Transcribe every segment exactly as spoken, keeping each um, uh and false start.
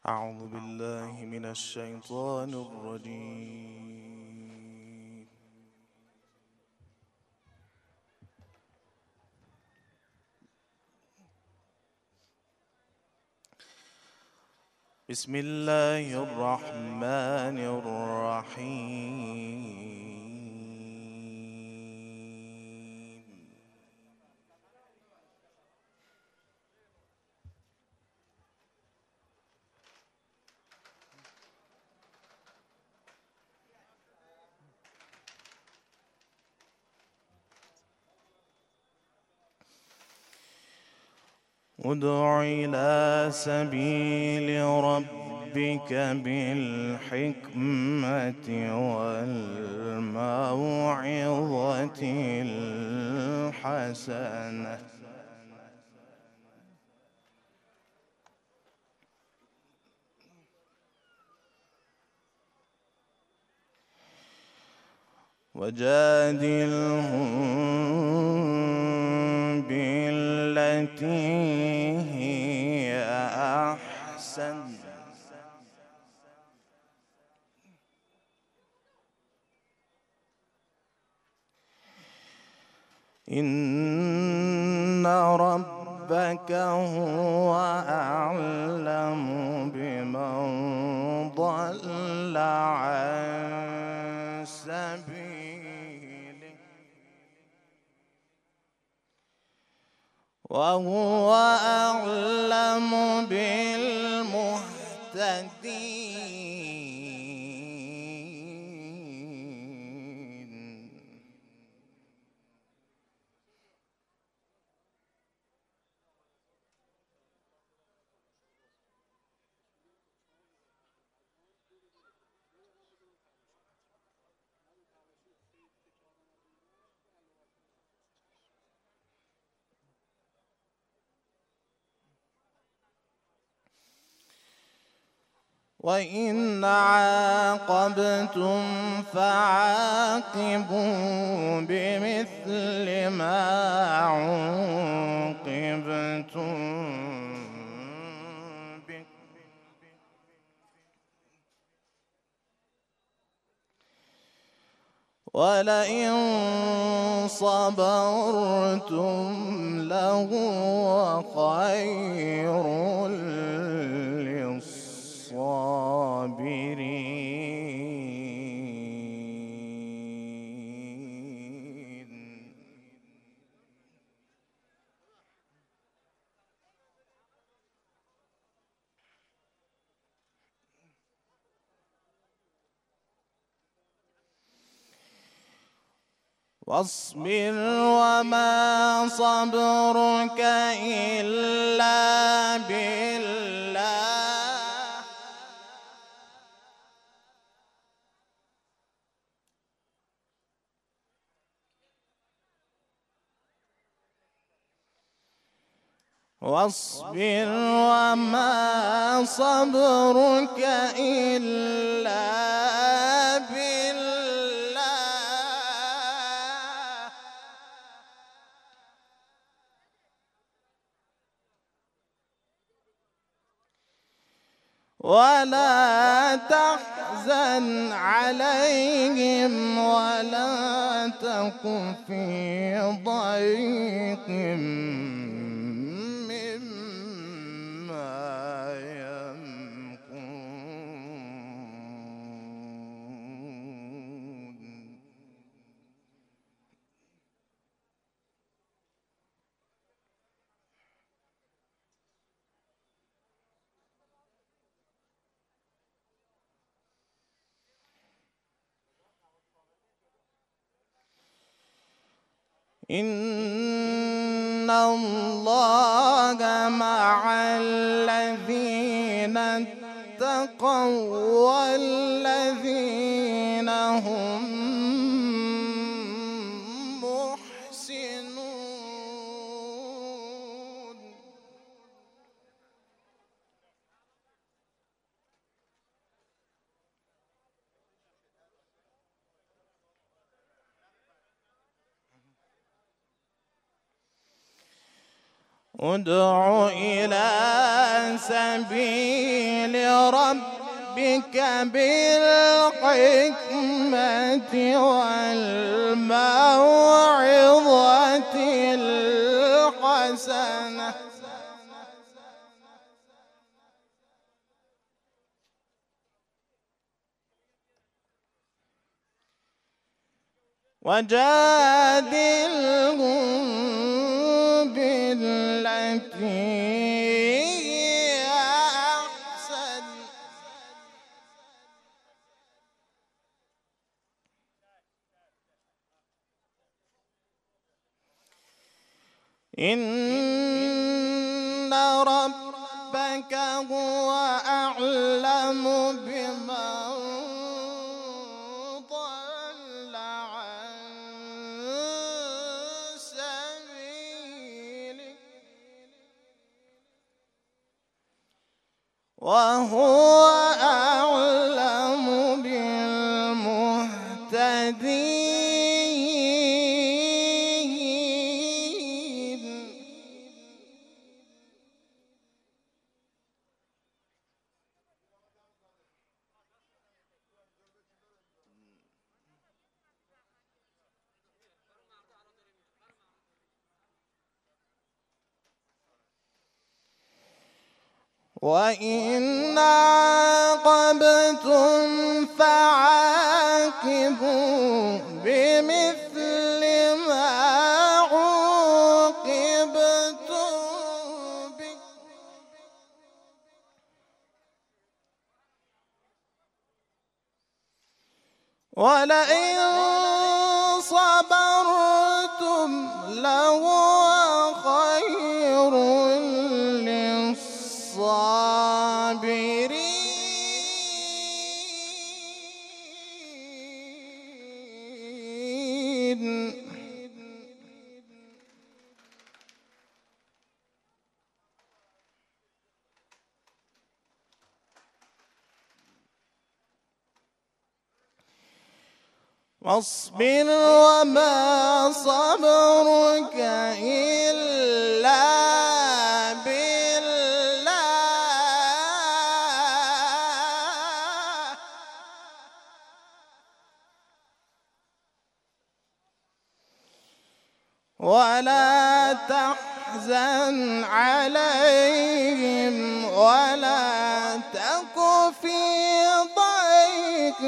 أعوذ بالله من الشيطان الرجيم. بسم الله الرحمن الرحيم. ادع إلى سبيل ربك بالحكمة والموعظة الحسنة وجادلهم بالتي هي أحسن إن ربك هو أعلم بمن ضل عن سبيله وهو أعلم بالمهتدين. وإن عاقبتم فعاقبوا بمثل ما عوقبتم به ولئن صبرتم لهو خير للصابرين. واصبر وما صبرك إلا بالله واصبر وما صبرك إلا بالله ولا تحزن عليهم ولا تك في ضيق مما يمكرون. إن الله مع الذين اتقوا والذين هم محسنون. ادع إلى سبيل ربك بالحكمة والموعظة الحسنة وجادلهم بالتي هي أحسن إن ربك هو أعلم بمن ضل عن سبيله وهو أعلم بالمهتدين وإن عاقبتم فعاقبوا بمثل ما عوقبتم به ولئن صبرتم لهو خير للصابرين واصبر وما صبرك إلا بالله ولا تحزن عليهم ولا تك في ضيق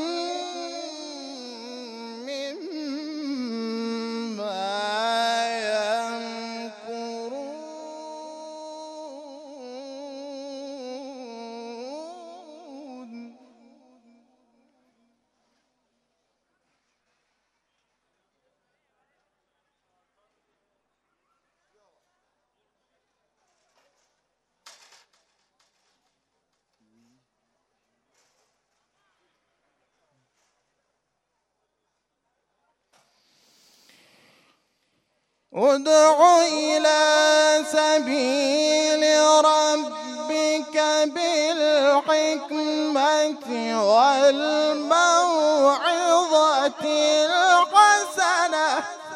ادع إلى سبيل ربك بالحكمة والموعظة الحسنة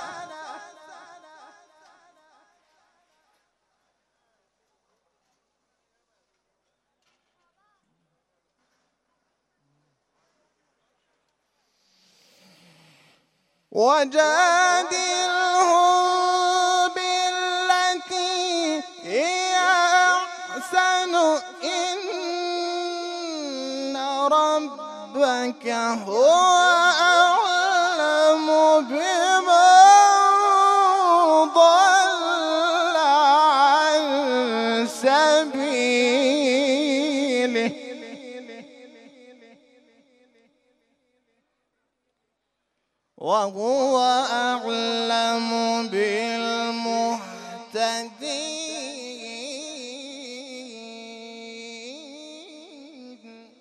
وجادلهم بالتي هي أحسن إن ربك هو أعلم بمن ضل عن سبيله وهو أعلم بالمهتدين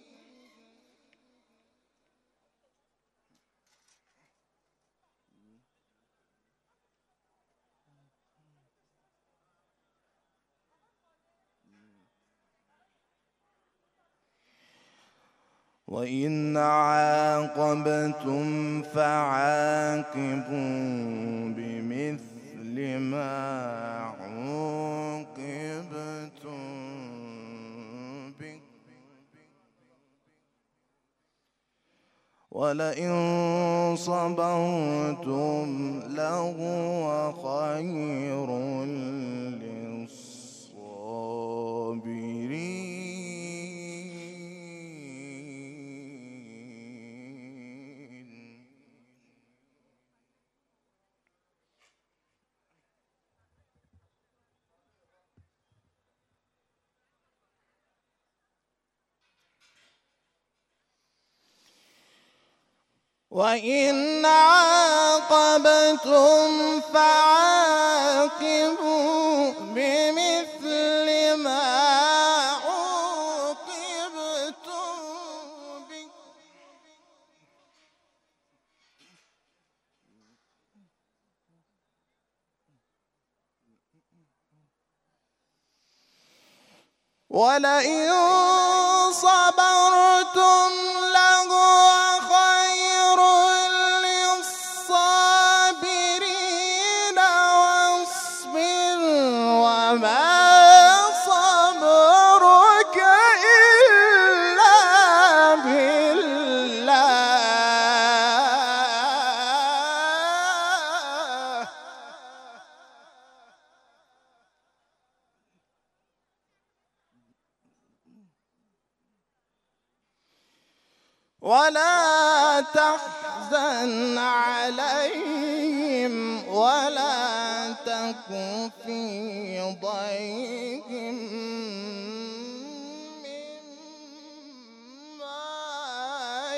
وإن عاقبتم فعاقبوا بمثل ما عوقبتم ولئن صبرتم لهو خير للصابرين. وإن عاقبتم فعاقبوا بمثل ما عوقبتم به ولئن صبرتم لهو خير للصابرين. واصبر وما صبرك إلا بالله ولا تحزن عليهم ولا تك في ضيق مما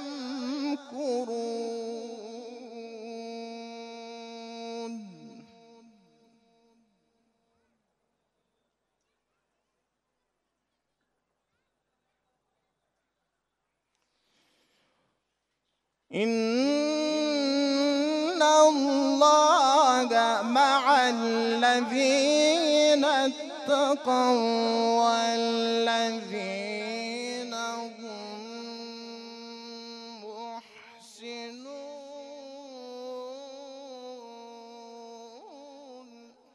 يمكرون. إن الله مع الذين اتقوا والذين هم محسنون.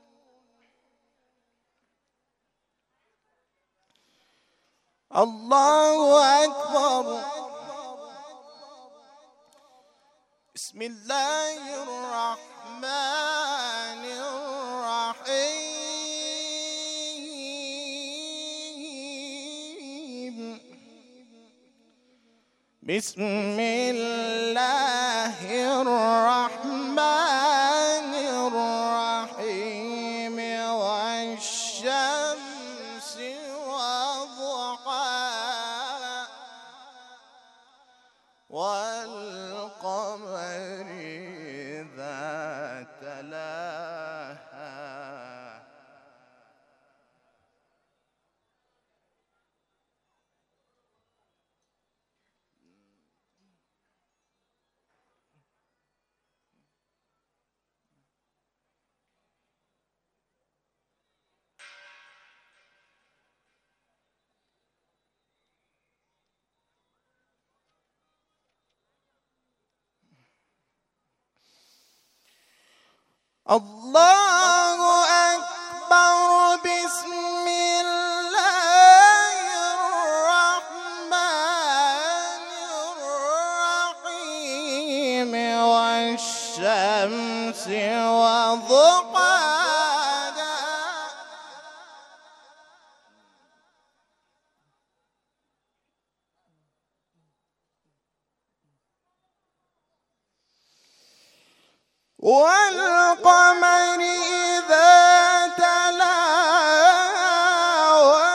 الله أكبر. بسم الله الرحمن الرحيم. بسم الله الرحمن الرحيم. والشمس وضحاها والقمر إذا تلاها الله أكبر. بسم الله الرحمن الرحيم. والشمس وضحاها والقمر إذا تلاها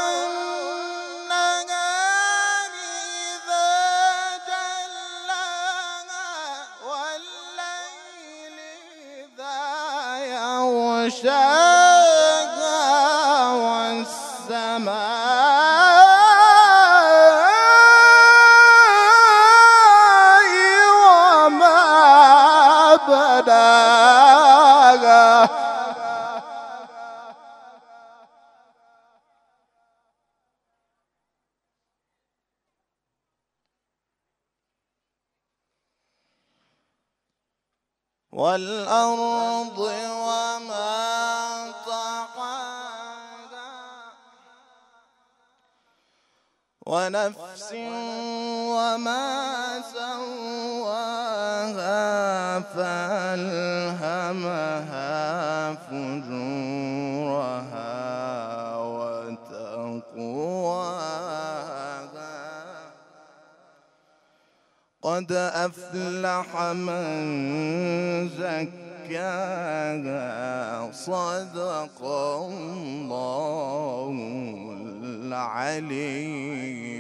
والنهار إذا جلاها والليل إذا يغشاها والسماء وما بناها والأرض وما طحاها ونفس وما سواها فألهمها فجورها وتقواها قد أفلح من زكاها صدق الله العلي